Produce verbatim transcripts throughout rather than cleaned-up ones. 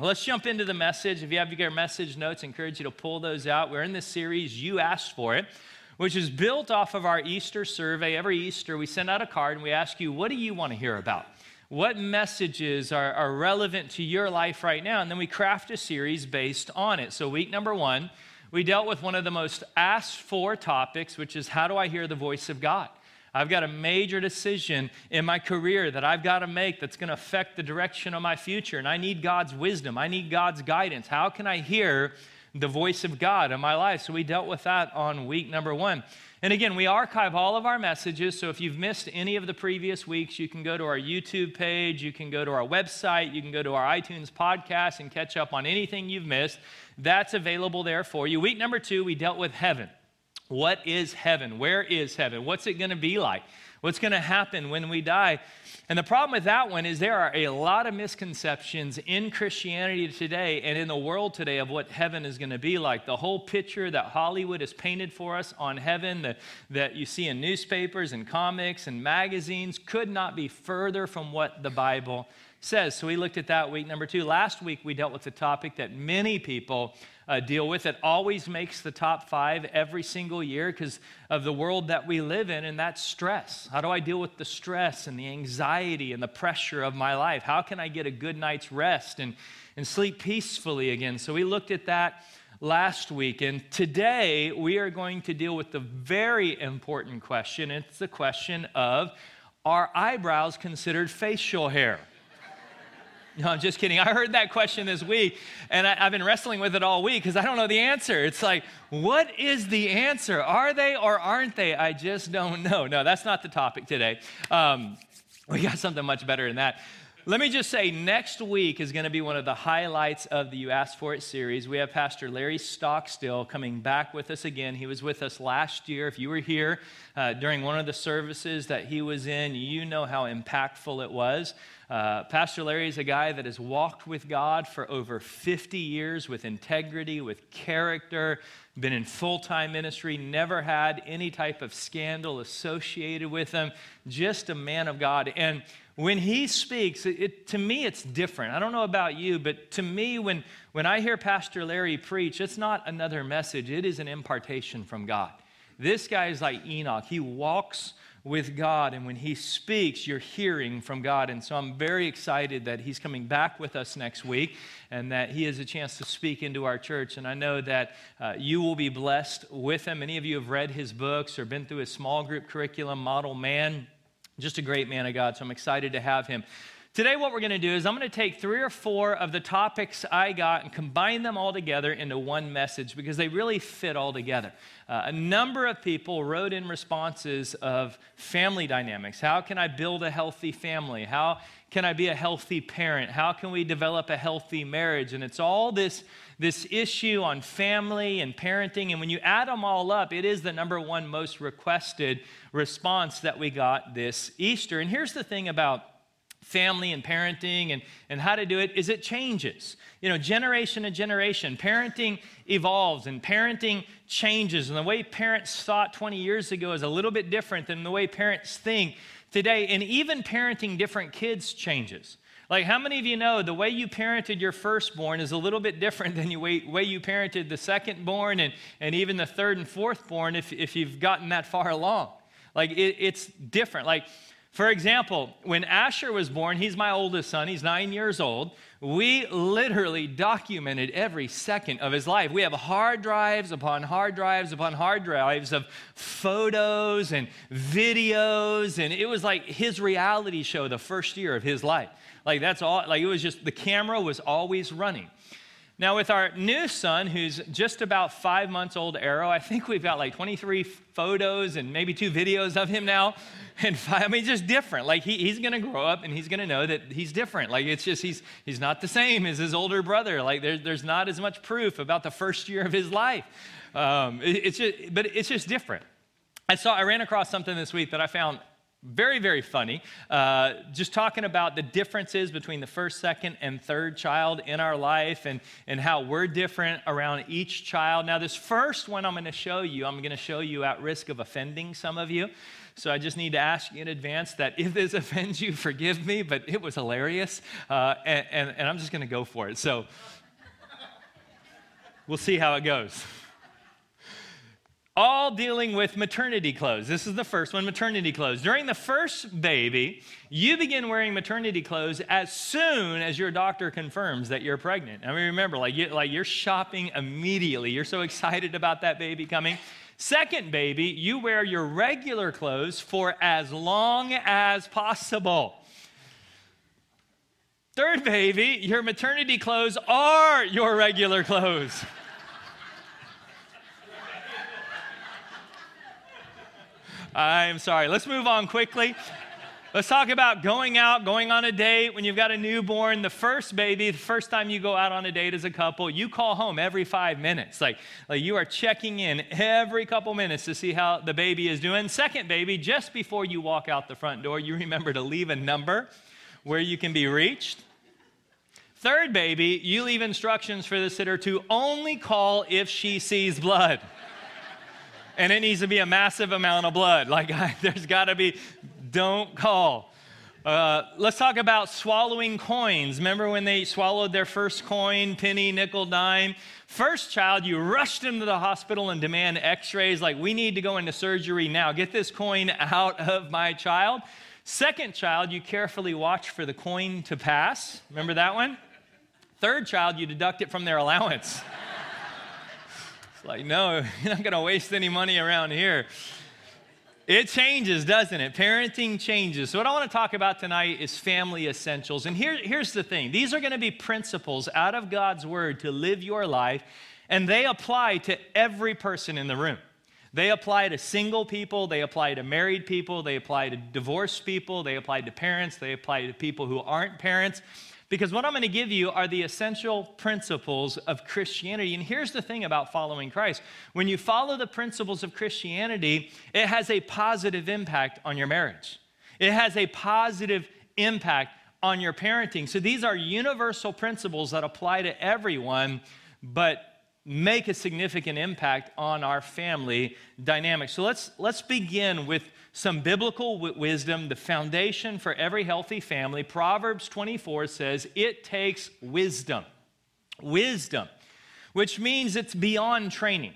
Well, let's jump into the message. If you have your message notes, I encourage you to pull those out. We're in this series, You Asked For It, which is built off of our Easter survey. Every Easter, we send out a card and we ask you, what do you want to hear about? What messages are, are relevant to your life right now? And then we craft a series based on it. So week number one, we dealt with one of the most asked for topics, which is how do I hear the voice of God? I've got a major decision in my career that I've got to make that's going to affect the direction of my future, and I need God's wisdom. I need God's guidance. How can I hear the voice of God in my life? So we dealt with that on week number one. And again, we archive all of our messages, so if you've missed any of the previous weeks, you can go to our YouTube page, you can go to our website, you can go to our iTunes podcast and catch up on anything you've missed. That's available there for you. Week number two, we dealt with heaven. What is heaven? Where is heaven? What's it going to be like? What's going to happen when we die? And the problem with that one is there are a lot of misconceptions in Christianity today and in the world today of what heaven is going to be like. The whole picture that Hollywood has painted for us on heaven that, that you see in newspapers and comics and magazines could not be further from what the Bible says. So we looked at that week number two. Last week we dealt with the topic that many people uh, deal with. It always makes the top five every single year because of the world that we live in, and that's stress. How do I deal with the stress and the anxiety and the pressure of my life? How can I get a good night's rest and, and sleep peacefully again? So we looked at that last week, and today we are going to deal with the very important question. It's the question of, are eyebrows considered facial hair? No, I'm just kidding. I heard that question this week, and I, I've been wrestling with it all week because I don't know the answer. It's like, what is the answer? Are they or aren't they? I just don't know. No, that's not the topic today. Um, we got something much better than that. Let me just say, next week is going to be one of the highlights of the You Asked For It series. We have Pastor Larry Stockstill coming back with us again. He was with us last year. If you were here uh, during one of the services that he was in, you know how impactful it was. Uh, Pastor Larry is a guy that has walked with God for over fifty years with integrity, with character, been in full-time ministry, never had any type of scandal associated with him, just a man of God. And when he speaks, it, it, to me, it's different. I don't know about you, but to me, when, when I hear Pastor Larry preach, it's not another message. It is an impartation from God. This guy is like Enoch. He walks with God, and when he speaks, you're hearing from God. And so I'm very excited that he's coming back with us next week and that he has a chance to speak into our church. And I know that uh, you will be blessed with him. Many of you have read his books or been through his small group curriculum, Model Man. Just a great man of God, so I'm excited to have him. Today what we're going to do is I'm going to take three or four of the topics I got and combine them all together into one message because they really fit all together. Uh, a number of people wrote in responses of family dynamics. How can I build a healthy family? How can I be a healthy parent? How can we develop a healthy marriage? And it's all this, this issue on family and parenting. And when you add them all up, it is the number one most requested response that we got this Easter. And here's the thing about family and parenting and, and how to do it is it changes. You know, generation to generation, parenting evolves and parenting changes. And the way parents thought twenty years ago is a little bit different than the way parents think today. And even parenting different kids changes. Like, how many of you know the way you parented your firstborn is a little bit different than the way, way you parented the secondborn and, and even the third and fourthborn if, if you've gotten that far along? Like, it, it's different. Like, for example, when Asher was born, he's my oldest son, he's nine years old, we literally documented every second of his life. We have hard drives upon hard drives upon hard drives of photos and videos, and it was like his reality show the first year of his life. Like, that's all, like, it was just, the camera was always running. Now, with our new son, who's just about five months old, Arrow, I think we've got like twenty-three photos and maybe two videos of him now. And five, I mean, just different. Like, he, he's going to grow up and he's going to know that he's different. Like, it's just, he's he's not the same as his older brother. Like, there, there's not as much proof about the first year of his life. Um, it, it's just, but it's just different. I saw, I ran across something this week that I found Very, very funny. Uh, just talking about the differences between the first, second, and third child in our life and, and how we're different around each child. Now, this first one I'm going to show you, I'm going to show you at risk of offending some of you. So I just need to ask you in advance that if this offends you, forgive me, but it was hilarious. Uh, and, and, and I'm just going to go for it. So we'll see how it goes. All dealing with maternity clothes. This is the first one, maternity clothes. During the first baby, you begin wearing maternity clothes as soon as your doctor confirms that you're pregnant. I mean, remember, like, you, like you're shopping immediately. You're so excited about that baby coming. Second baby, you wear your regular clothes for as long as possible. Third baby, your maternity clothes are your regular clothes. I'm sorry. Let's move on quickly. Let's talk about going out, going on a date when you've got a newborn. The first baby, the first time you go out on a date as a couple, you call home every five minutes. Like, like you are checking in every couple minutes to see how the baby is doing. Second baby, just before you walk out the front door, you remember to leave a number where you can be reached. Third baby, you leave instructions for the sitter to only call if she sees blood. And it needs to be a massive amount of blood. Like, I, there's got to be, don't call. Uh, let's talk about swallowing coins. Remember when they swallowed their first coin, penny, nickel, dime? First child, you rushed them to the hospital and demand x-rays. Like, we need to go into surgery now. Get this coin out of my child. Second child, you carefully watch for the coin to pass. Remember that one? Third child, you deduct it from their allowance. Like, no, you're not going to waste any money around here. It changes, doesn't it? Parenting changes. So what I want to talk about tonight is family essentials. And here, here's the thing. These are going to be principles out of God's word to live your life, and they apply to every person in the room. They apply to single people. They apply to married people. They apply to divorced people. They apply to parents. They apply to people who aren't parents. Because what I'm going to give you are the essential principles of Christianity. And here's the thing about following Christ. When you follow the principles of Christianity, it has a positive impact on your marriage. It has a positive impact on your parenting. So these are universal principles that apply to everyone, but make a significant impact on our family dynamic. So let's, let's begin with some biblical w- wisdom, the foundation for every healthy family. Proverbs twenty-four says, it takes wisdom. Wisdom, which means it's beyond training,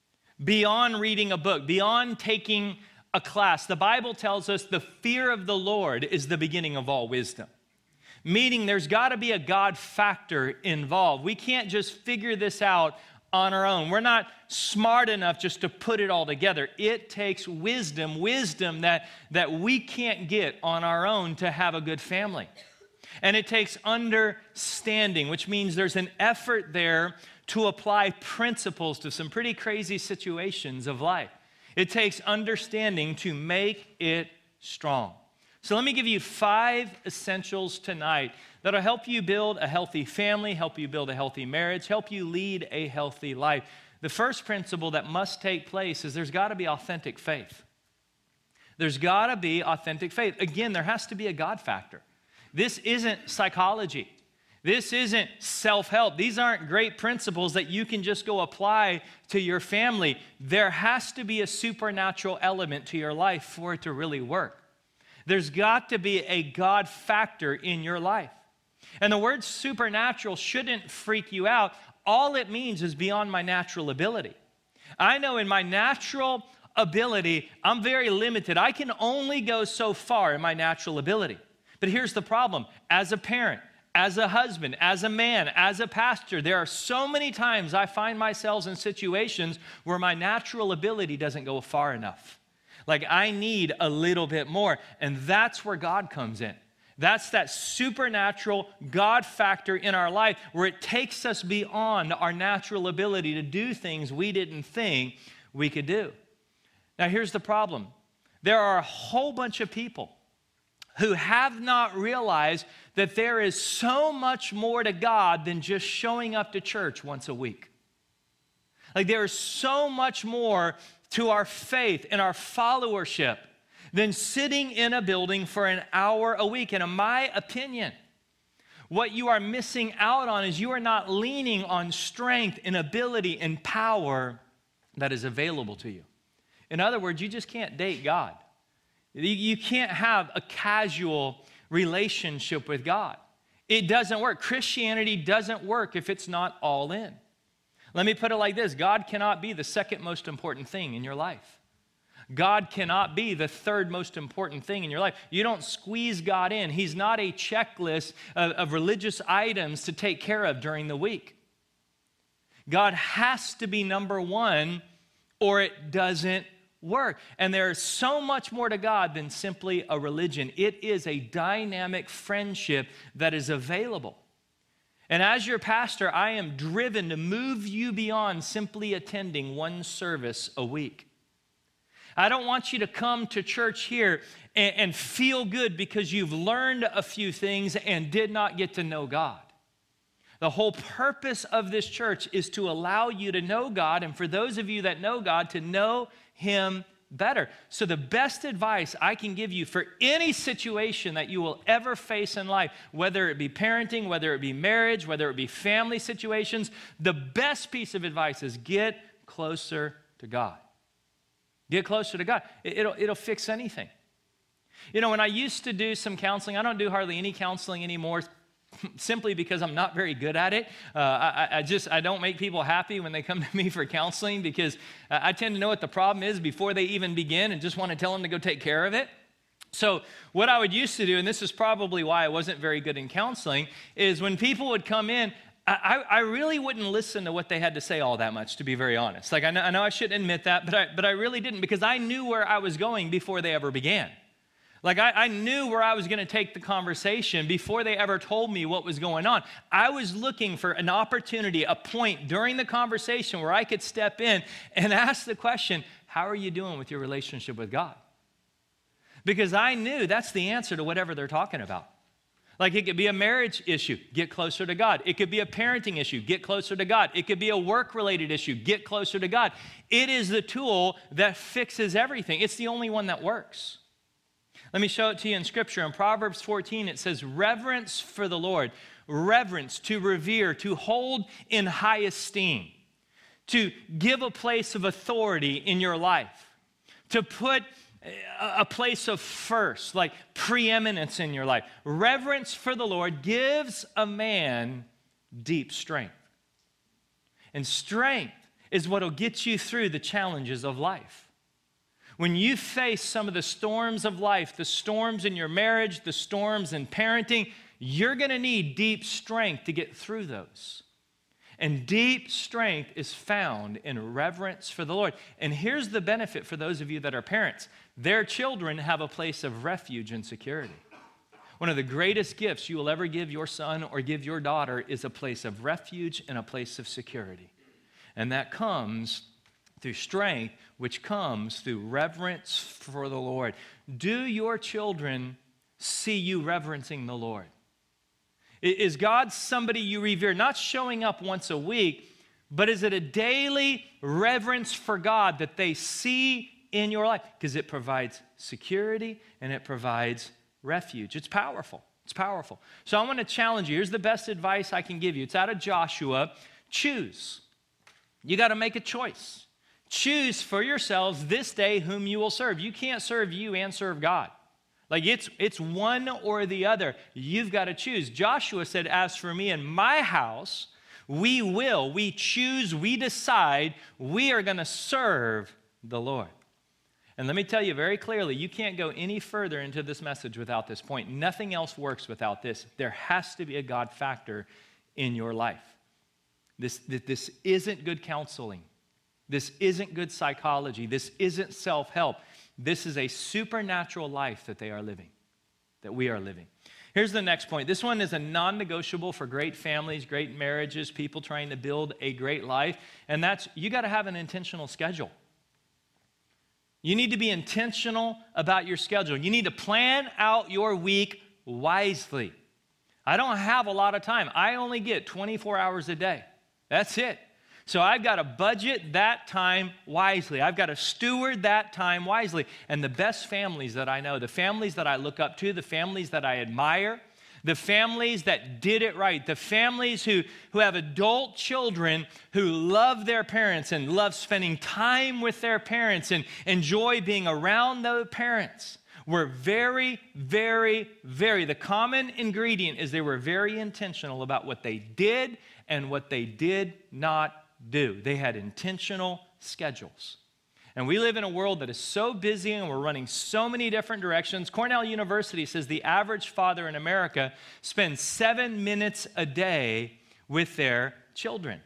beyond reading a book, beyond taking a class. The Bible tells us the fear of the Lord is the beginning of all wisdom. Meaning there's got to be a God factor involved. We can't just figure this out on our own. We're not smart enough just to put it all together. It takes wisdom, wisdom that, that we can't get on our own to have a good family. And it takes understanding, which means there's an effort there to apply principles to some pretty crazy situations of life. It takes understanding to make it strong. So let me give you five essentials tonight that'll help you build a healthy family, help you build a healthy marriage, help you lead a healthy life. The first principle that must take place is there's got to be authentic faith. There's got to be authentic faith. Again, there has to be a God factor. This isn't psychology. This isn't self-help. These aren't great principles that you can just go apply to your family. There has to be a supernatural element to your life for it to really work. There's got to be a God factor in your life. And the word supernatural shouldn't freak you out. All it means is beyond my natural ability. I know in my natural ability, I'm very limited. I can only go so far in my natural ability. But here's the problem. As a parent, as a husband, as a man, as a pastor, there are so many times I find myself in situations where my natural ability doesn't go far enough. Like, I need a little bit more. And that's where God comes in. That's that supernatural God factor in our life where it takes us beyond our natural ability to do things we didn't think we could do. Now, here's the problem. There are a whole bunch of people who have not realized that there is so much more to God than just showing up to church once a week. Like, there is so much more to our faith and our followership than sitting in a building for an hour a week. And in my opinion, what you are missing out on is you are not leaning on strength and ability and power that is available to you. In other words, you just can't date God. You can't have a casual relationship with God. It doesn't work. Christianity doesn't work if it's not all in. Let me put it like this. God cannot be the second most important thing in your life. God cannot be the third most important thing in your life. You don't squeeze God in. He's not a checklist of, of religious items to take care of during the week. God has to be number one or it doesn't work. And there's so much more to God than simply a religion. It is a dynamic friendship that is available. And as your pastor, I am driven to move you beyond simply attending one service a week. I don't want you to come to church here and, and feel good because you've learned a few things and did not get to know God. The whole purpose of this church is to allow you to know God, and for those of you that know God, to know Him better. So the best advice I can give you for any situation that you will ever face in life, whether it be parenting, whether it be marriage, whether it be family situations, the best piece of advice is get closer to God. Get closer to God. It'll, it'll fix anything. You know, when I used to do some counseling, I don't do hardly any counseling anymore, simply because I'm not very good at it. Uh, I, I just, I don't make people happy when they come to me for counseling because I tend to know what the problem is before they even begin and just want to tell them to go take care of it. So what I would used to do, and this is probably why I wasn't very good in counseling, is when people would come in, I, I really wouldn't listen to what they had to say all that much, to be very honest. Like, I know I, know I shouldn't admit that, but I, but I really didn't because I knew where I was going before they ever began. Like, I, I knew where I was going to take the conversation before they ever told me what was going on. I was looking for an opportunity, a point during the conversation where I could step in and ask the question, how are you doing with your relationship with God? Because I knew that's the answer to whatever they're talking about. Like, it could be a marriage issue, get closer to God. It could be a parenting issue, get closer to God. It could be a work-related issue, get closer to God. It is the tool that fixes everything. It's the only one that works. Let me show it to you in Scripture. In Proverbs fourteen, it says, reverence for the Lord. Reverence, to revere, to hold in high esteem, to give a place of authority in your life, to put a place of first, like preeminence in your life. Reverence for the Lord gives a man deep strength. And strength is what will get you through the challenges of life. When you face some of the storms of life, the storms in your marriage, the storms in parenting, you're going to need deep strength to get through those. And deep strength is found in reverence for the Lord. And here's the benefit for those of you that are parents. Their children have a place of refuge and security. One of the greatest gifts you will ever give your son or give your daughter is a place of refuge and a place of security. And that comes through strength, which comes through reverence for the Lord. Do your children see you reverencing the Lord? Is God somebody you revere? Not showing up once a week, but is it a daily reverence for God that they see in your life? Because it provides security and it provides refuge. It's powerful. It's powerful. So I want to challenge you. Here's the best advice I can give you. It's out of Joshua. Choose. You got to make a choice. Choose for yourselves this day whom you will serve. You can't serve you and serve God. Like it's it's one or the other. You've got to choose. Joshua said, as for me and my house, we will, we choose, we decide, we are going to serve the Lord. And let me tell you very clearly, you can't go any further into this message without this point. Nothing else works without this. There has to be a God factor in your life. This, this isn't good counseling. This isn't good psychology. This isn't self-help. This is a supernatural life that they are living, that we are living. Here's the next point. This one is a non-negotiable for great families, great marriages, people trying to build a great life, and that's you got to have an intentional schedule. You need to be intentional about your schedule. You need to plan out your week wisely. I don't have a lot of time. I only get twenty-four hours a day. That's it. So I've got to budget that time wisely. I've got to steward that time wisely. And the best families that I know, the families that I look up to, the families that I admire, the families that did it right, the families who, who have adult children who love their parents and love spending time with their parents and enjoy being around those parents, were very, very, very, the common ingredient is they were very intentional about what they did and what they did not do. They had intentional schedules. And we live in a world that is so busy and we're running so many different directions. Cornell University says the average father in America spends seven minutes a day with their children.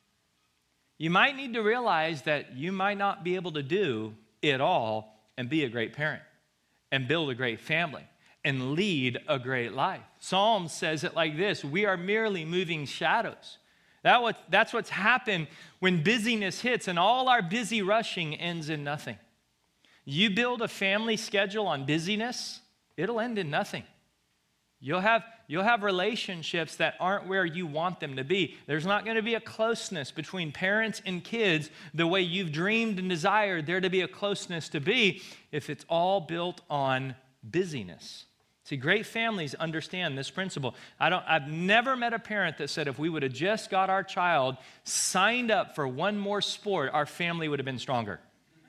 You might need to realize that you might not be able to do it all and be a great parent and build a great family and lead a great life. Psalm says it like this: we are merely moving shadows. That what, that's what's happened when busyness hits, and all our busy rushing ends in nothing. You build a family schedule on busyness, it'll end in nothing. You'll have, you'll have relationships that aren't where you want them to be. There's not going to be a closeness between parents and kids the way you've dreamed and desired there to be a closeness to be if it's all built on busyness. See, great families understand this principle. I don't, I've never met a parent that said if we would have just got our child signed up for one more sport, our family would have been stronger.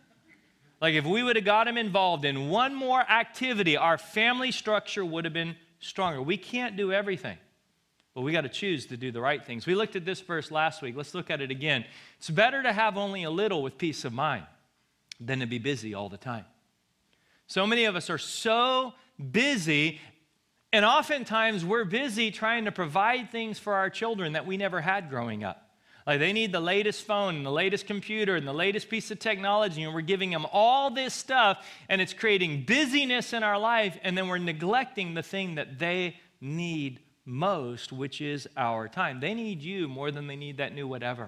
Like if we would have got him involved in one more activity, our family structure would have been stronger. We can't do everything, but we got to choose to do the right things. We looked at this verse last week. Let's look at it again. It's better to have only a little with peace of mind than to be busy all the time. So many of us are so busy, and oftentimes we're busy trying to provide things for our children that we never had growing up. Like they need the latest phone and the latest computer and the latest piece of technology, and we're giving them all this stuff, and it's creating busyness in our life, and then we're neglecting the thing that they need most, which is our time. They need you more than they need that new whatever.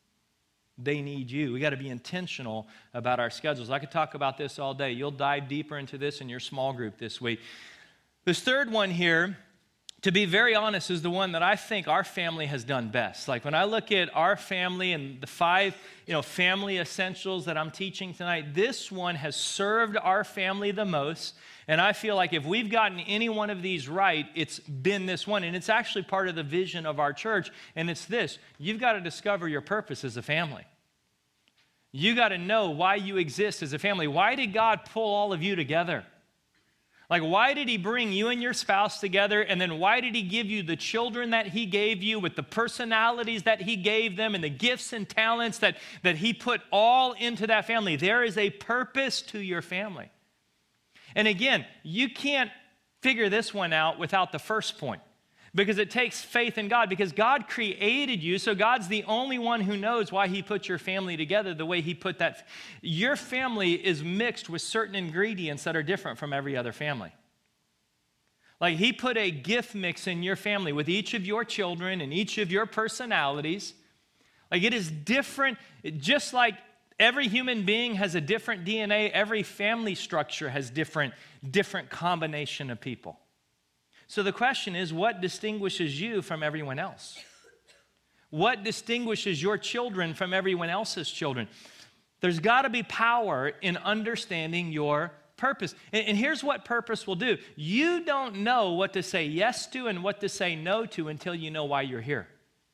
They need you. We got to be intentional about our schedules. I could talk about this all day. You'll dive deeper into this in your small group this week. This third one here, to be very honest, is the one that I think our family has done best. Like when I look at our family and the five, you know, family essentials that I'm teaching tonight, this one has served our family the most. And I feel like if we've gotten any one of these right, it's been this one. And it's actually part of the vision of our church. And it's this: you've got to discover your purpose as a family. You got to know why you exist as a family. Why did God pull all of you together? Like, why did he bring you and your spouse together? And then why did he give you the children that he gave you with the personalities that he gave them and the gifts and talents that, that he put all into that family? There is a purpose to your family. And again, you can't figure this one out without the first point, because it takes faith in God, because God created you, so God's the only one who knows why he put your family together the way he put that. Your family is mixed with certain ingredients that are different from every other family. Like he put a gift mix in your family with each of your children and each of your personalities. Like it is different, just like every human being has a different D N A, every family structure has different, different combination of people. So the question is, what distinguishes you from everyone else? What distinguishes your children from everyone else's children? There's got to be power in understanding your purpose. And, and here's what purpose will do. You don't know what to say yes to and what to say no to until you know why you're here.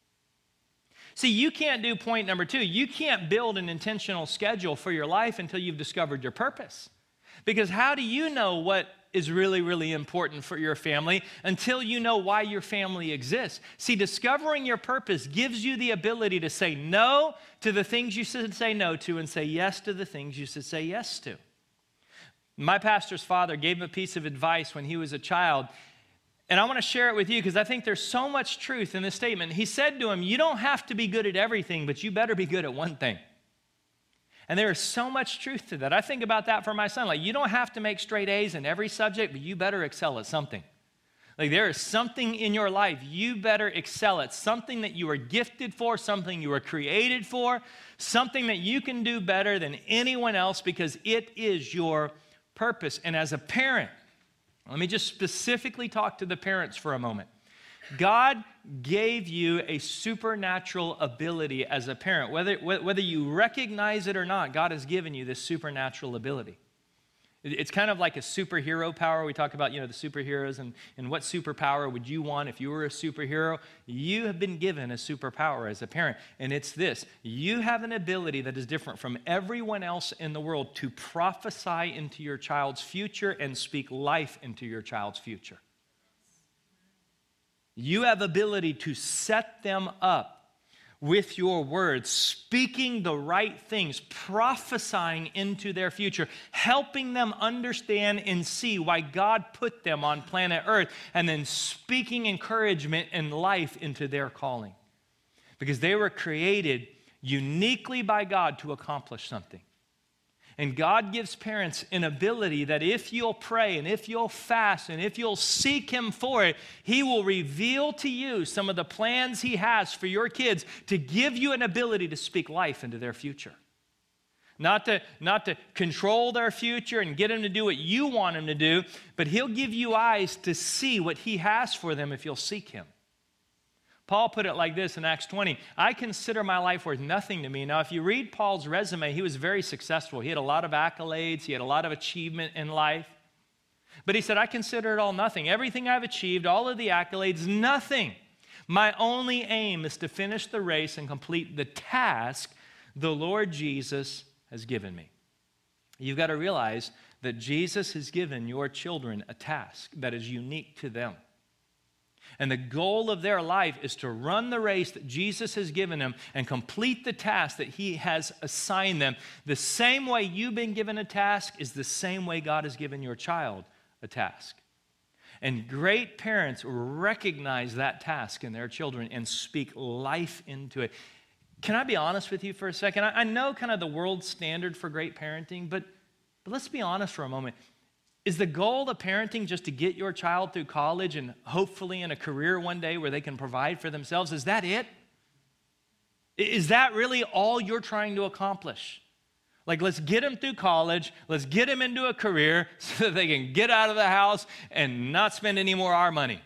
See, you can't do point number two. You can't build an intentional schedule for your life until you've discovered your purpose. Because how do you know what is really, really important for your family until you know why your family exists? See, discovering your purpose gives you the ability to say no to the things you should say no to and say yes to the things you should say yes to. My pastor's father gave him a piece of advice when he was a child, and I want to share it with you because I think there's so much truth in this statement. He said to him, you don't have to be good at everything, but you better be good at one thing. And there is so much truth to that. I think about that for my son. Like, you don't have to make straight A's in every subject, but you better excel at something. Like, there is something in your life you better excel at, something that you are gifted for, something you were created for, something that you can do better than anyone else because it is your purpose. And as a parent, let me just specifically talk to the parents for a moment. God gave you a supernatural ability as a parent. Whether, whether you recognize it or not, God has given you this supernatural ability. It's kind of like a superhero power. We talk about, you know, the superheroes and, and what superpower would you want if you were a superhero? You have been given a superpower as a parent, and it's this. You have an ability that is different from everyone else in the world to prophesy into your child's future and speak life into your child's future. You have ability to set them up with your words, speaking the right things, prophesying into their future, helping them understand and see why God put them on planet Earth, and then speaking encouragement and life into their calling. Because they were created uniquely by God to accomplish something. And God gives parents an ability that if you'll pray and if you'll fast and if you'll seek Him for it, He will reveal to you some of the plans He has for your kids to give you an ability to speak life into their future. Not to, not to control their future and get them to do what you want them to do, but He'll give you eyes to see what He has for them if you'll seek Him. Paul put it like this in Acts twenty, I consider my life worth nothing to me. Now, if you read Paul's resume, he was very successful. He had a lot of accolades. He had a lot of achievement in life. But he said, I consider it all nothing. Everything I've achieved, all of the accolades, nothing. My only aim is to finish the race and complete the task the Lord Jesus has given me. You've got to realize that Jesus has given your children a task that is unique to them. And the goal of their life is to run the race that Jesus has given them and complete the task that He has assigned them. The same way you've been given a task is the same way God has given your child a task. And great parents recognize that task in their children and speak life into it. Can I be honest with you for a second? I, I know kind of the world standard for great parenting, but, but let's be honest for a moment. Is the goal of parenting just to get your child through college and hopefully in a career one day where they can provide for themselves? Is that it? Is that really all you're trying to accomplish? Like, let's get them through college, let's get them into a career so that they can get out of the house and not spend any more of our money.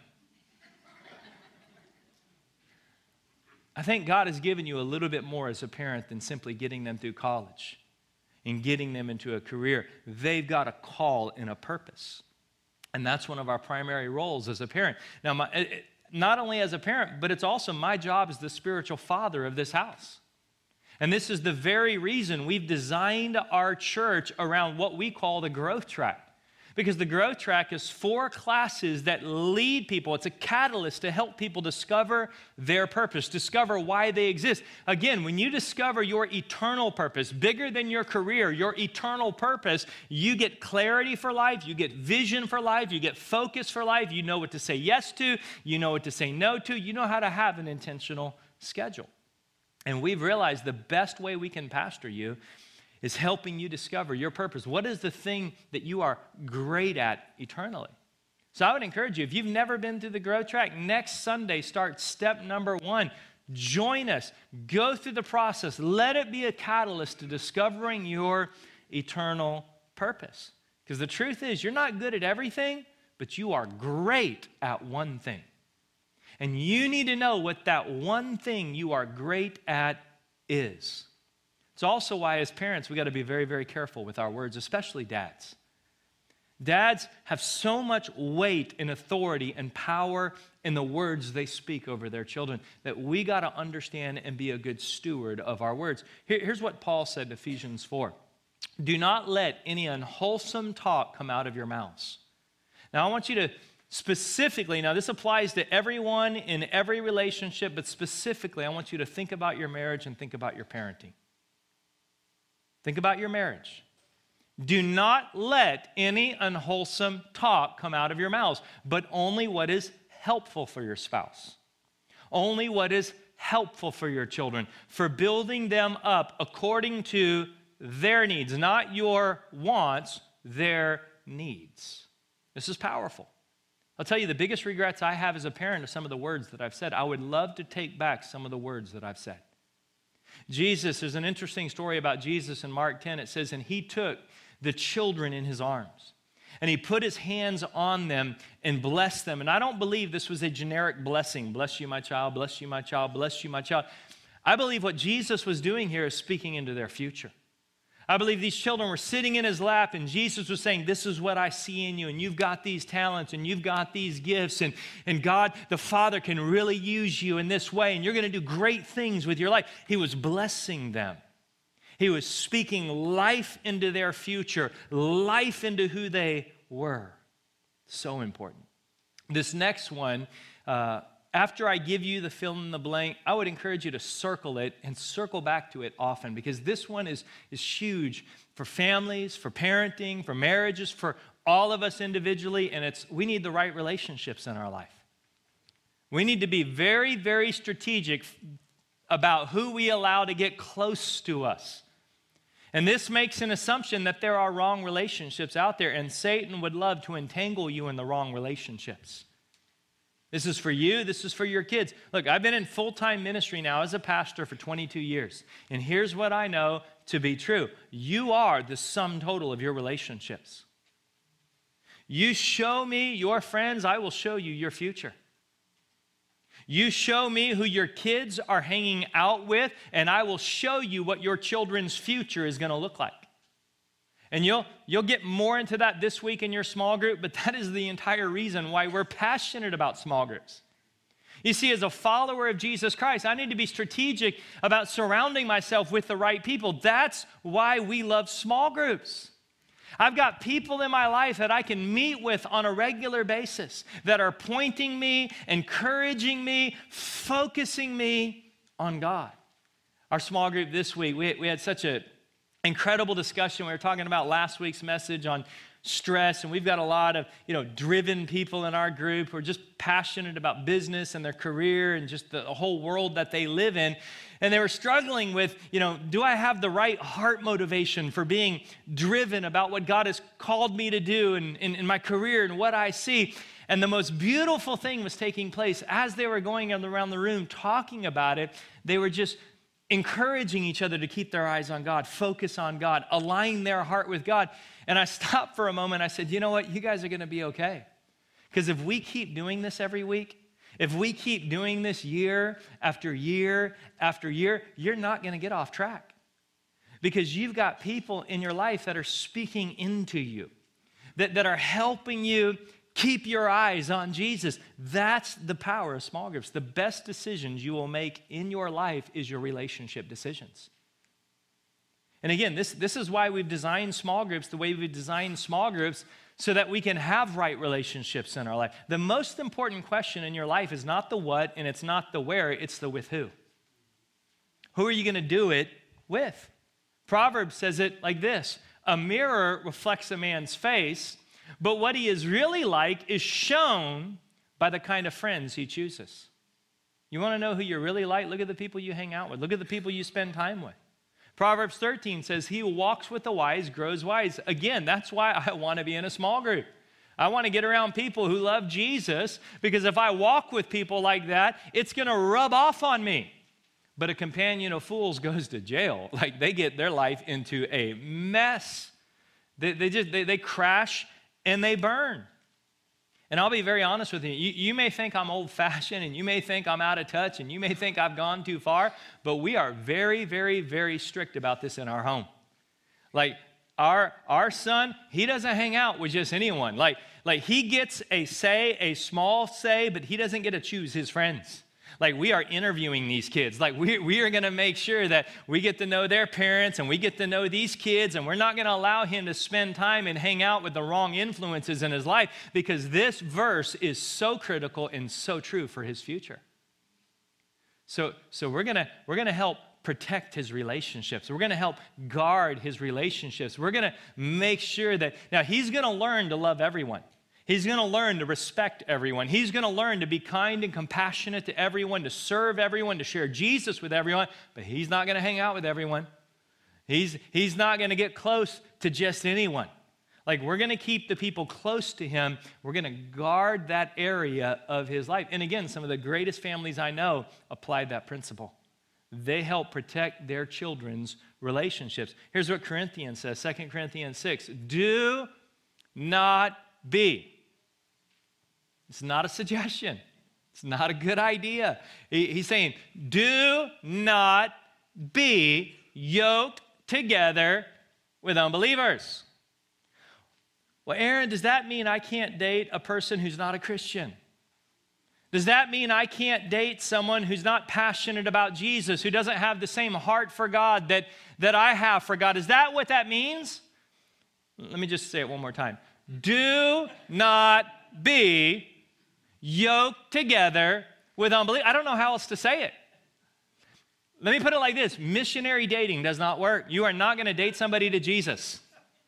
I think God has given you a little bit more as a parent than simply getting them through college and getting them into a career. They've got a call and a purpose. And that's one of our primary roles as a parent. Now, my, it, not only as a parent, but it's also my job as the spiritual father of this house. And this is the very reason we've designed our church around what we call the growth track. Because the growth track is four classes that lead people. It's a catalyst to help people discover their purpose, discover why they exist. Again, when you discover your eternal purpose, bigger than your career, your eternal purpose, you get clarity for life, you get vision for life, you get focus for life, you know what to say yes to, you know what to say no to, you know how to have an intentional schedule. And we've realized the best way we can pastor you is helping you discover your purpose. What is the thing that you are great at eternally? So I would encourage you, if you've never been through the growth track, next Sunday start step number one. Join us. Go through the process. Let it be a catalyst to discovering your eternal purpose. Because the truth is, you're not good at everything, but you are great at one thing. And you need to know what that one thing you are great at is. It's also why, as parents, we got to be very, very careful with our words, especially dads. Dads have so much weight and authority and power in the words they speak over their children that we got to understand and be a good steward of our words. Here, here's what Paul said in Ephesians four. Do not let any unwholesome talk come out of your mouths. Now, I want you to specifically, now this applies to everyone in every relationship, but specifically, I want you to think about your marriage and think about your parenting. Think about your marriage. Do not let any unwholesome talk come out of your mouths, but only what is helpful for your spouse. Only what is helpful for your children, for building them up according to their needs, not your wants, their needs. This is powerful. I'll tell you, the biggest regrets I have as a parent are some of the words that I've said. I would love to take back some of the words that I've said. Jesus, there's an interesting story about Jesus in Mark ten. It says, and he took the children in his arms, And he put his hands on them and blessed them. And I don't believe this was a generic blessing. Bless you, my child, bless you, my child, bless you, my child. I believe what Jesus was doing here is speaking into their future. I believe these children were sitting in his lap, and Jesus was saying, this is what I see in you, and you've got these talents, and you've got these gifts, and, and God, the Father, can really use you in this way, and you're going to do great things with your life. He was blessing them. He was speaking life into their future, life into who they were. So important. This next one, uh, after I give you the fill in the blank, I would encourage you to circle it and circle back to it often, because this one is, is huge for families, for parenting, for marriages, for all of us individually, and it's we need the right relationships in our life. We need to be very, very strategic about who we allow to get close to us. And this makes an assumption that there are wrong relationships out there, and Satan would love to entangle you in the wrong relationships. This is for you. This is for your kids. Look, I've been in full-time ministry now as a pastor for twenty-two years. And here's what I know to be true. You are the sum total of your relationships. You show me your friends, I will show you your future. You show me who your kids are hanging out with, and I will show you what your children's future is going to look like. And you'll, you'll get more into that this week in your small group, but that is the entire reason why we're passionate about small groups. You see, as a follower of Jesus Christ, I need to be strategic about surrounding myself with the right people. That's why we love small groups. I've got people in my life that I can meet with on a regular basis that are pointing me, encouraging me, focusing me on God. Our small group this week, we, we had such a incredible discussion. We were talking about last week's message on stress, and we've got a lot of, you know, driven people in our group who are just passionate about business and their career and just the whole world that they live in. And they were struggling with, you know, do I have the right heart motivation for being driven about what God has called me to do in, in, in my career and what I see? And the most beautiful thing was taking place as they were going around the room talking about it. They were just encouraging each other to keep their eyes on God, focus on God, align their heart with God. And I stopped for a moment. I said, you know what? You guys are going to be okay. Because if we keep doing this every week, if we keep doing this year after year after year, you're not going to get off track. Because you've got people in your life that are speaking into you, that, that are helping you keep your eyes on Jesus. That's the power of small groups. The best decisions you will make in your life is your relationship decisions. And again, this, this is why we've designed small groups the way we've designed small groups, so that we can have right relationships in our life. The most important question in your life is not the what and it's not the where, it's the with who. Who are you going to do it with? Proverbs says it like this: a mirror reflects a man's face, but what he is really like is shown by the kind of friends he chooses. You want to know who you're really like? Look at the people you hang out with. Look at the people you spend time with. Proverbs thirteen says, he who walks with the wise grows wise. Again, that's why I want to be in a small group. I want to get around people who love Jesus, because if I walk with people like that, it's going to rub off on me. But a companion of fools goes to jail. Like, they get their life into a mess. They, they just they, they crash and they burn. And I'll be very honest with you. you. You may think I'm old-fashioned, and you may think I'm out of touch, and you may think I've gone too far, but we are very, very, very strict about this in our home. Like, our, our son, he doesn't hang out with just anyone. Like, like, he gets a say, a small say, but he doesn't get to choose his friends. Like, we are interviewing these kids. Like, we, we are going to make sure that we get to know their parents and we get to know these kids, and we're not going to allow him to spend time and hang out with the wrong influences in his life, because this verse is so critical and so true for his future. So, so we're going to we're going to help protect his relationships. We're going to help guard his relationships. We're going to make sure that, now he's going to learn to love everyone. He's going to learn to respect everyone. He's going to learn to be kind and compassionate to everyone, to serve everyone, to share Jesus with everyone, but he's not going to hang out with everyone. He's, he's not going to get close to just anyone. Like, we're going to keep the people close to him. We're going to guard that area of his life. And again, some of the greatest families I know applied that principle. They help protect their children's relationships. Here's what Corinthians says, Second Corinthians six. Do not be. It's not a suggestion. It's not a good idea. He, he's saying, do not be yoked together with unbelievers. Well, Aaron, does that mean I can't date a person who's not a Christian? Does that mean I can't date someone who's not passionate about Jesus, who doesn't have the same heart for God that, that I have for God? Is that what that means? Let me just say it one more time. Do not be yoked together with unbelief. I don't know how else to say it. Let me put it like this. Missionary dating does not work. You are not going to date somebody to Jesus.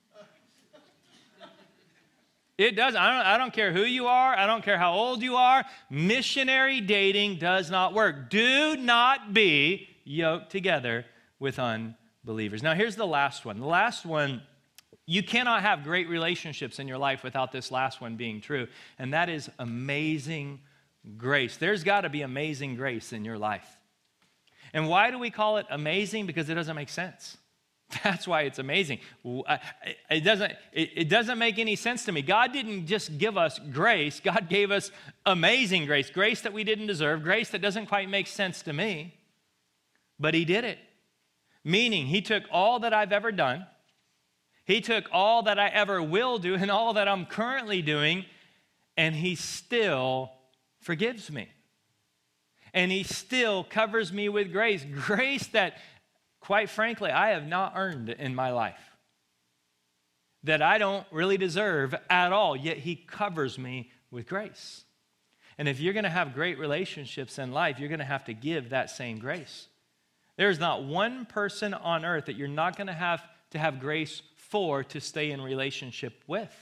It does. I don't, I don't care who you are. I don't care how old you are. Missionary dating does not work. Do not be yoked together with unbelievers. Now, here's the last one. The last one, you cannot have great relationships in your life without this last one being true, and that is amazing grace. There's got to be amazing grace in your life. And why do we call it amazing? Because it doesn't make sense. That's why it's amazing. It doesn't, it doesn't make any sense to me. God didn't just give us grace. God gave us amazing grace, grace that we didn't deserve, grace that doesn't quite make sense to me, but he did it. Meaning he took all that I've ever done, he took all that I ever will do and all that I'm currently doing, and he still forgives me. And he still covers me with grace, grace that, quite frankly, I have not earned in my life, that I don't really deserve at all, yet he covers me with grace. And if you're going to have great relationships in life, you're going to have to give that same grace. There's not one person on earth that you're not going to have to have grace for to stay in relationship with.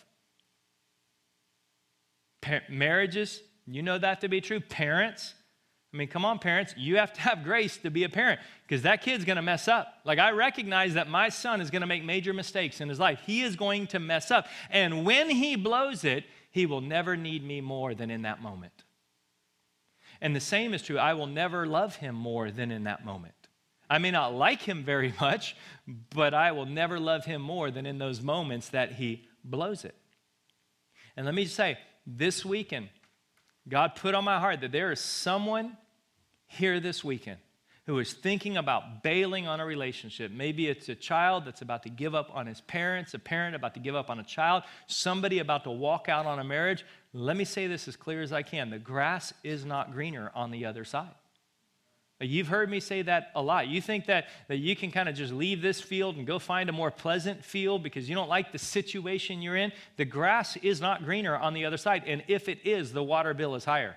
Pa- marriages, you know that to be true. Parents, I mean, come on, parents. You have to have grace to be a parent because that kid's going to mess up. Like, I recognize that my son is going to make major mistakes in his life. He is going to mess up. And when he blows it, he will never need me more than in that moment. And the same is true. I will never love him more than in that moment. I may not like him very much, but I will never love him more than in those moments that he blows it. And let me just say, this weekend, God put on my heart that there is someone here this weekend who is thinking about bailing on a relationship. Maybe it's a child that's about to give up on his parents, a parent about to give up on a child, somebody about to walk out on a marriage. Let me say this as clear as I can. The grass is not greener on the other side. You've heard me say that a lot. You think that, that you can kind of just leave this field and go find a more pleasant field because you don't like the situation you're in. The grass is not greener on the other side. And if it is, the water bill is higher.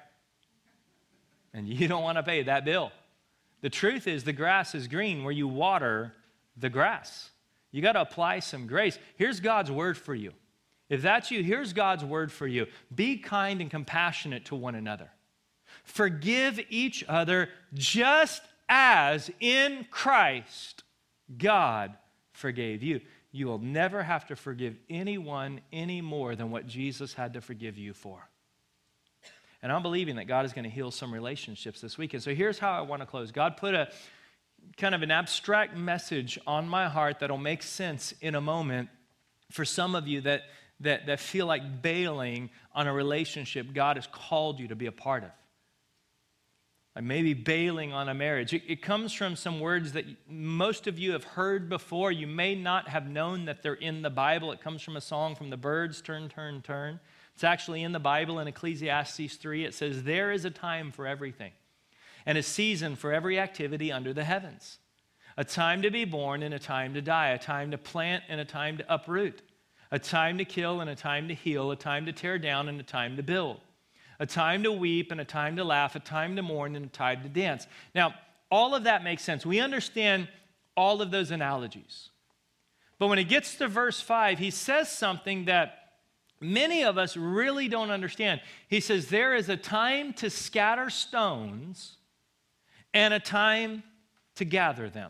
And you don't want to pay that bill. The truth is the grass is green where you water the grass. You got to apply some grace. Here's God's word for you. If that's you, here's God's word for you. Be kind and compassionate to one another. Forgive each other just as in Christ God forgave you. You will never have to forgive anyone any more than what Jesus had to forgive you for. And I'm believing that God is going to heal some relationships this weekend. So here's how I want to close. God put a kind of an abstract message on my heart that'll make sense in a moment for some of you that, that, that feel like bailing on a relationship God has called you to be a part of. Like maybe bailing on a marriage. It, it comes from some words that most of you have heard before. You may not have known that they're in the Bible. It comes from a song from the Byrds, Turn, Turn, Turn. It's actually in the Bible in Ecclesiastes three. It says, there is a time for everything and a season for every activity under the heavens. A time to be born and a time to die. A time to plant and a time to uproot. A time to kill and a time to heal. A time to tear down and a time to build. A time to weep and a time to laugh, a time to mourn and a time to dance. Now, all of that makes sense. We understand all of those analogies. But when it gets to verse five, he says something that many of us really don't understand. He says, there is a time to scatter stones and a time to gather them.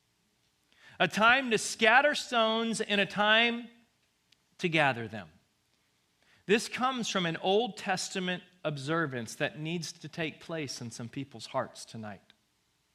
A time to scatter stones and a time to gather them. This comes from an Old Testament observance that needs to take place in some people's hearts tonight.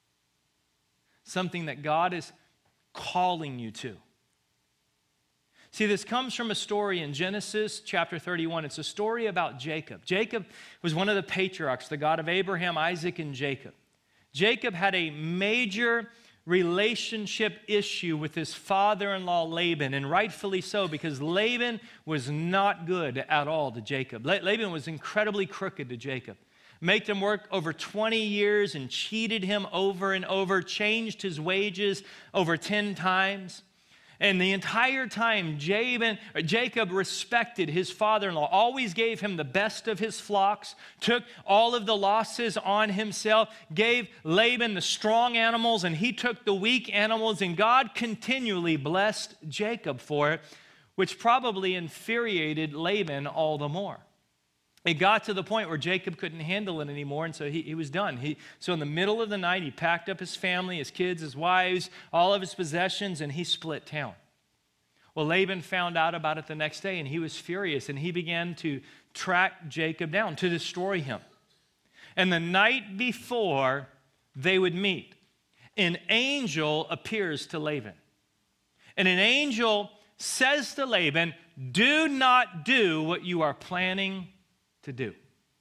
Something that God is calling you to. See, this comes from a story in Genesis chapter thirty-one. It's a story about Jacob. Jacob was one of the patriarchs, the God of Abraham, Isaac, and Jacob. Jacob had a major relationship issue with his father-in-law Laban, and rightfully so, because Laban was not good at all to Jacob. Laban was incredibly crooked to Jacob. Made him work over twenty years and cheated him over and over, changed his wages over ten times. And the entire time, Jacob respected his father-in-law, always gave him the best of his flocks, took all of the losses on himself, gave Laban the strong animals, and he took the weak animals, and God continually blessed Jacob for it, which probably infuriated Laban all the more. It got to the point where Jacob couldn't handle it anymore, and so he, he was done. He, so in the middle of the night, he packed up his family, his kids, his wives, all of his possessions, and he split town. Well, Laban found out about it the next day, and he was furious, and he began to track Jacob down, to destroy him. And the night before they would meet, an angel appears to Laban. And an angel says to Laban, "Do not do what you are planning to do.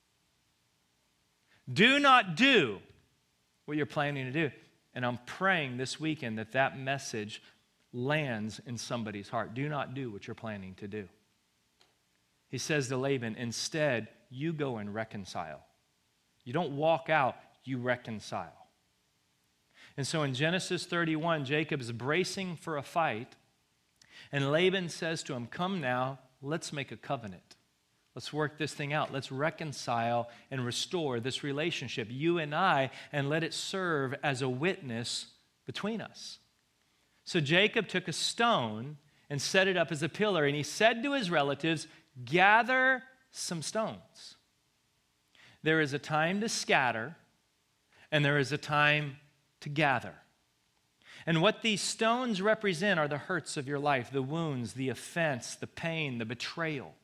Do not do what you're planning to do." And I'm praying this weekend that that message lands in somebody's heart. Do not do what you're planning to do. He says to Laban, instead, you go and reconcile. You don't walk out, you reconcile. And so in Genesis thirty-one, Jacob is bracing for a fight, and Laban says to him, "Come now, let's make a covenant. Let's work this thing out. Let's reconcile and restore this relationship, you and I, and let it serve as a witness between us." So Jacob took a stone and set it up as a pillar, and he said to his relatives, "Gather some stones. There is a time to scatter, and there is a time to gather." And what these stones represent are the hurts of your life, the wounds, the offense, the pain, the betrayal.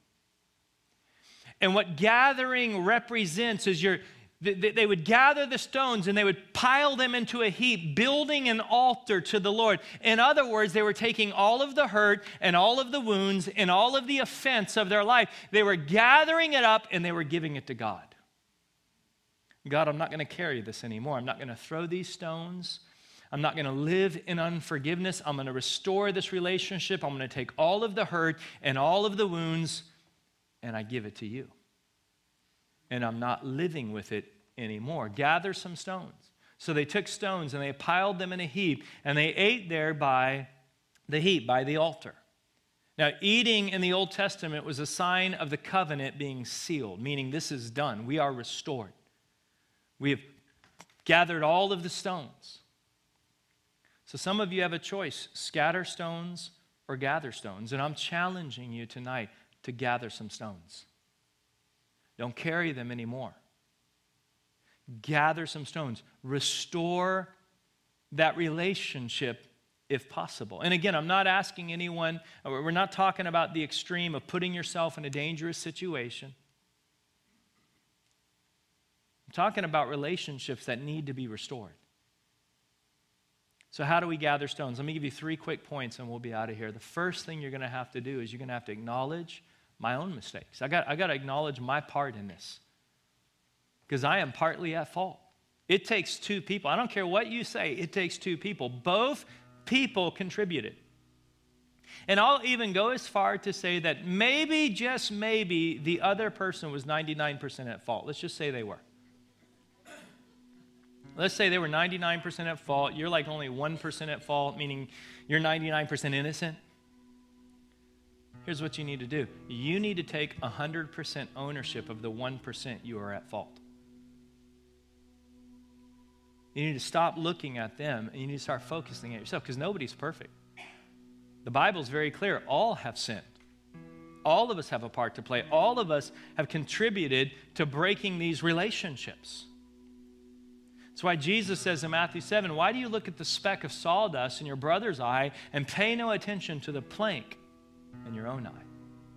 And what gathering represents is your, they would gather the stones and they would pile them into a heap, building an altar to the Lord. In other words, they were taking all of the hurt and all of the wounds and all of the offense of their life. They were gathering it up and they were giving it to God. God, I'm not going to carry this anymore. I'm not going to throw these stones. I'm not going to live in unforgiveness. I'm going to restore this relationship. I'm going to take all of the hurt and all of the wounds, and I give it to you. And I'm not living with it anymore. Gather some stones. So they took stones and they piled them in a heap, and they ate there by the heap, by the altar. Now, eating in the Old Testament was a sign of the covenant being sealed, meaning this is done. We are restored. We have gathered all of the stones. So some of you have a choice, scatter stones or gather stones. And I'm challenging you tonight to gather some stones. Don't carry them anymore. Gather some stones. Restore that relationship if possible. And again, I'm not asking anyone, we're not talking about the extreme of putting yourself in a dangerous situation. I'm talking about relationships that need to be restored. So how do we gather stones? Let me give you three quick points and we'll be out of here. The first thing you're going to have to do is you're going to have to acknowledge my own mistakes. I got, I got to acknowledge my part in this because I am partly at fault. It takes two people. I don't care what you say. It takes two people. Both people contributed. And I'll even go as far to say that maybe, just maybe, the other person was ninety-nine percent at fault. Let's just say they were. Let's say they were ninety-nine percent at fault. You're like only one percent at fault, meaning you're ninety-nine percent innocent. Here's what you need to do. You need to take one hundred percent ownership of the one percent you are at fault. You need to stop looking at them and you need to start focusing at yourself because nobody's perfect. The Bible's very clear. All have sinned. All of us have a part to play. All of us have contributed to breaking these relationships. That's why Jesus says in Matthew seven, why do you look at the speck of sawdust in your brother's eye and pay no attention to the plank in your own eye?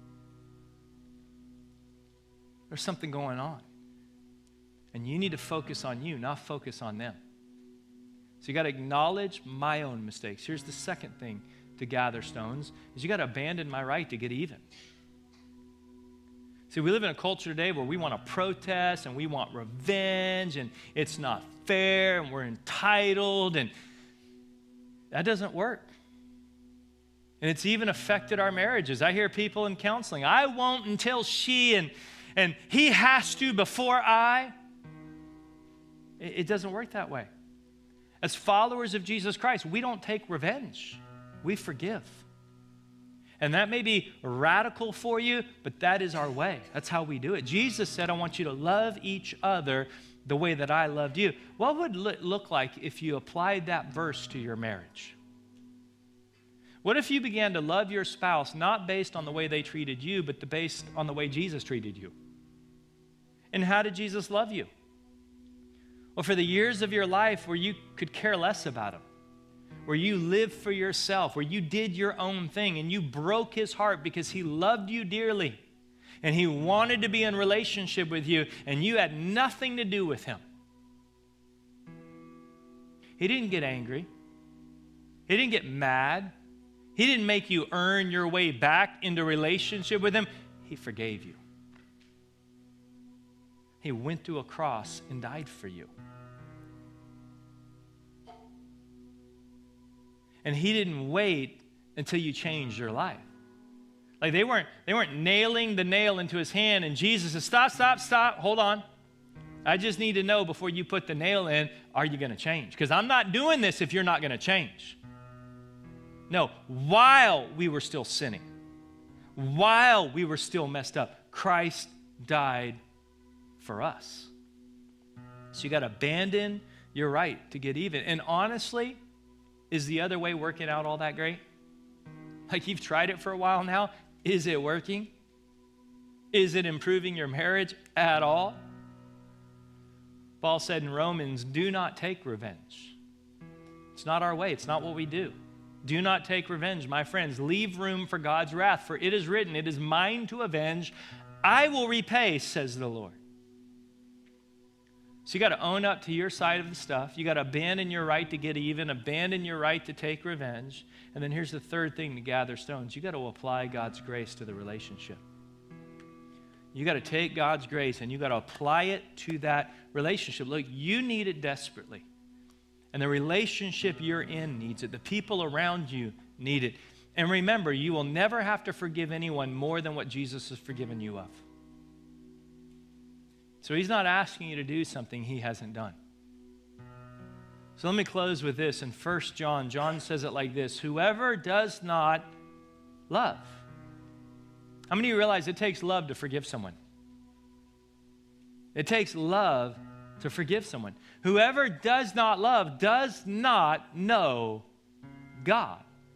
There's something going on. And you need to focus on you, not focus on them. So you got to acknowledge my own mistakes. Here's the second thing to gather stones is you got to abandon my right to get even. See, we live in a culture today where we want to protest and we want revenge and it's not fair and we're entitled, and that doesn't work. And it's even affected our marriages. I hear people in counseling, I won't until she and, and he has to before I. It, it doesn't work that way. As followers of Jesus Christ, we don't take revenge. We forgive. And that may be radical for you, but that is our way. That's how we do it. Jesus said, I want you to love each other the way that I loved you. What would it look like if you applied that verse to your marriage? What if you began to love your spouse not based on the way they treated you, but based on the way Jesus treated you? And how did Jesus love you? Well, for the years of your life where you could care less about him, where you lived for yourself, where you did your own thing, and you broke his heart because he loved you dearly, and he wanted to be in relationship with you, and you had nothing to do with him. He didn't get angry. He didn't get mad. He didn't make you earn your way back into relationship with him. He forgave you. He went to a cross and died for you. And he didn't wait until you changed your life. Like they weren't, they weren't nailing the nail into his hand and Jesus said, stop, stop, stop, hold on. I just need to know before you put the nail in, are you going to change? Because I'm not doing this if you're not going to change. No, while we were still sinning, while we were still messed up, Christ died for us. So you got to abandon your right to get even. And honestly, is the other way working out all that great? Like you've tried it for a while now. Is it working? Is it improving your marriage at all? Paul said in Romans, do not take revenge. It's not our way. It's not what we do. Do not take revenge, my friends. Leave room for God's wrath, for it is written, it is mine to avenge. I will repay, says the Lord. So you got to own up to your side of the stuff. You got to abandon your right to get even, abandon your right to take revenge. And then here's the third thing to gather stones. You got to apply God's grace to the relationship. You got to take God's grace and you got to apply it to that relationship. Look, you need it desperately. And the relationship you're in needs it. The people around you need it. And remember, you will never have to forgive anyone more than what Jesus has forgiven you of. So he's not asking you to do something he hasn't done. So let me close with this. In First John, John says it like this: whoever does not love. How many of you realize it takes love to forgive someone? It takes love to forgive someone. Whoever does not love does not know God.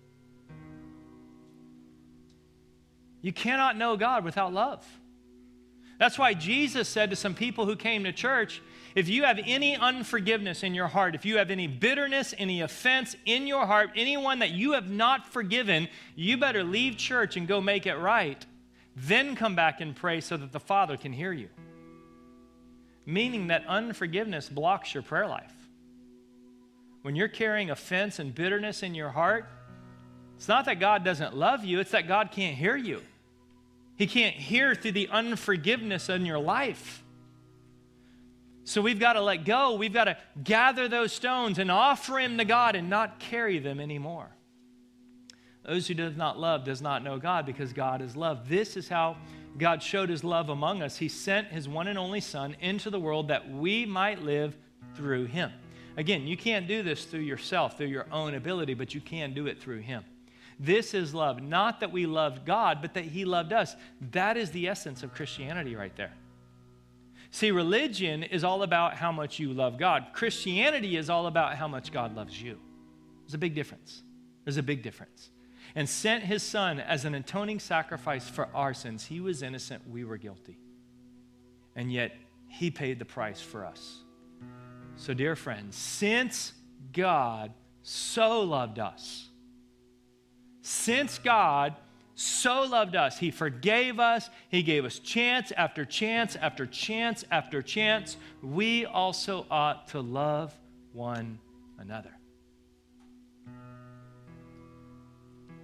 You cannot know God without love. That's why Jesus said to some people who came to church, if you have any unforgiveness in your heart, if you have any bitterness, any offense in your heart, anyone that you have not forgiven, you better leave church and go make it right. Then come back and pray so that the Father can hear you. Meaning that unforgiveness blocks your prayer life. When you're carrying offense and bitterness in your heart, it's not that God doesn't love you, it's that God can't hear you. He can't hear through the unforgiveness in your life. So we've got to let go. We've got to gather those stones and offer them to God and not carry them anymore. Those who does not love does not know God, because God is love. This is how God showed his love among us. He sent his one and only Son into the world that we might live through him. Again, you can't do this through yourself, through your own ability, but you can do it through him. This is love. Not that we loved God, but that he loved us. That is the essence of Christianity right there. See, religion is all about how much you love God. Christianity is all about how much God loves you. There's a big difference. There's a big difference. And sent his Son as an atoning sacrifice for our sins. He was innocent. We were guilty. And yet, he paid the price for us. So, dear friends, since God so loved us, Since God so loved us, he forgave us, he gave us chance after chance after chance after chance, we also ought to love one another.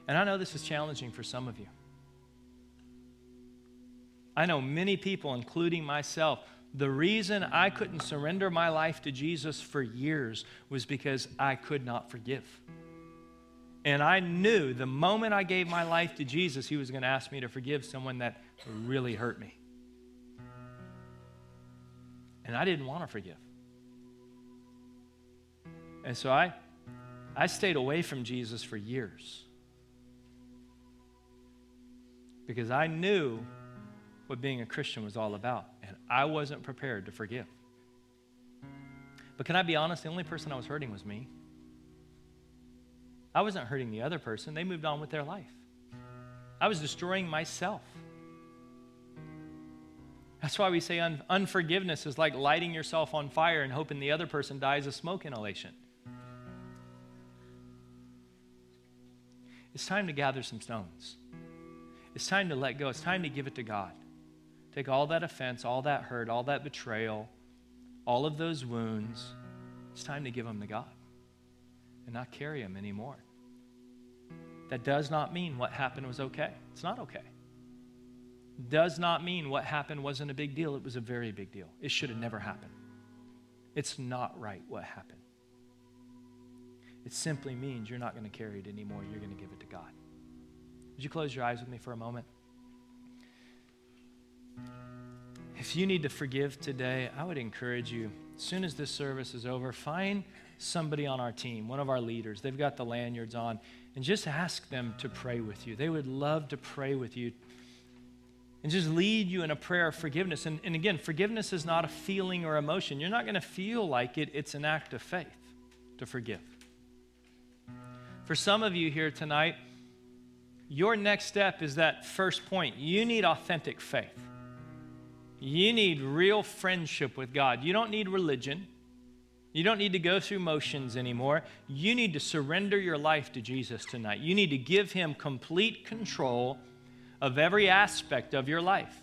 And I know this is challenging for some of you. I know many people, including myself, the reason I couldn't surrender my life to Jesus for years was because I could not forgive. And I knew the moment I gave my life to Jesus, he was going to ask me to forgive someone that really hurt me. And I didn't want to forgive. And so I, I stayed away from Jesus for years. Because I knew what being a Christian was all about. And I wasn't prepared to forgive. But can I be honest? The only person I was hurting was me. I wasn't hurting the other person. They moved on with their life. I was destroying myself. That's why we say un- unforgiveness is like lighting yourself on fire and hoping the other person dies of smoke inhalation. It's time to gather some stones. It's time to let go. It's time to give it to God. Take all that offense, all that hurt, all that betrayal, all of those wounds. It's time to give them to God and not carry them anymore. That does not mean what happened was okay. It's not okay. Does not mean what happened wasn't a big deal. It was a very big deal. It should have never happened. It's not right what happened. It simply means you're not going to carry it anymore. You're going to give it to God. Would you close your eyes with me for a moment? If you need to forgive today, I would encourage you, as soon as this service is over, find somebody on our team, one of our leaders. They've got the lanyards on, and just ask them to pray with you. They would love to pray with you and just lead you in a prayer of forgiveness. And, and again, forgiveness is not a feeling or emotion. You're not going to feel like it. It's an act of faith to forgive. For some of you here tonight, your next step is that first point. You need authentic faith. You need real friendship with God. You don't need religion. You don't need to go through motions anymore. You need to surrender your life to Jesus tonight. You need to give him complete control of every aspect of your life.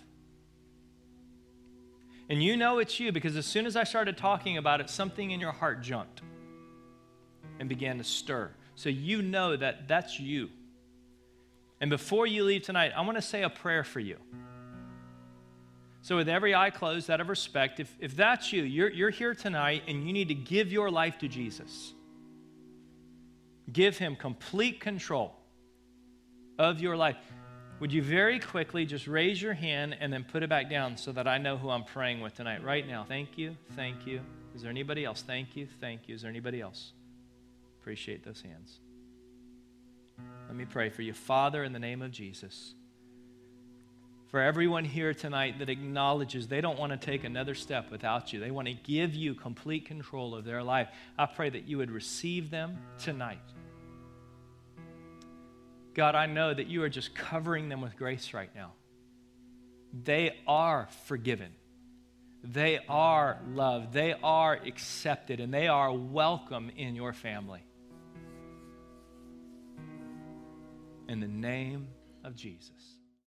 And you know it's you because as soon as I started talking about it, something in your heart jumped and began to stir. So you know that that's you. And before you leave tonight, I want to say a prayer for you. So with every eye closed, out of respect, if, if that's you, you're, you're here tonight and you need to give your life to Jesus. Give him complete control of your life. Would you very quickly just raise your hand and then put it back down so that I know who I'm praying with tonight, right now? Thank you, thank you. Is there anybody else? Thank you, thank you. Is there anybody else? Appreciate those hands. Let me pray for you. Father, in the name of Jesus, for everyone here tonight that acknowledges they don't want to take another step without you, they want to give you complete control of their life, I pray that you would receive them tonight. God, I know that you are just covering them with grace right now. They are forgiven. They are loved. They are accepted, and they are welcome in your family. In the name of Jesus.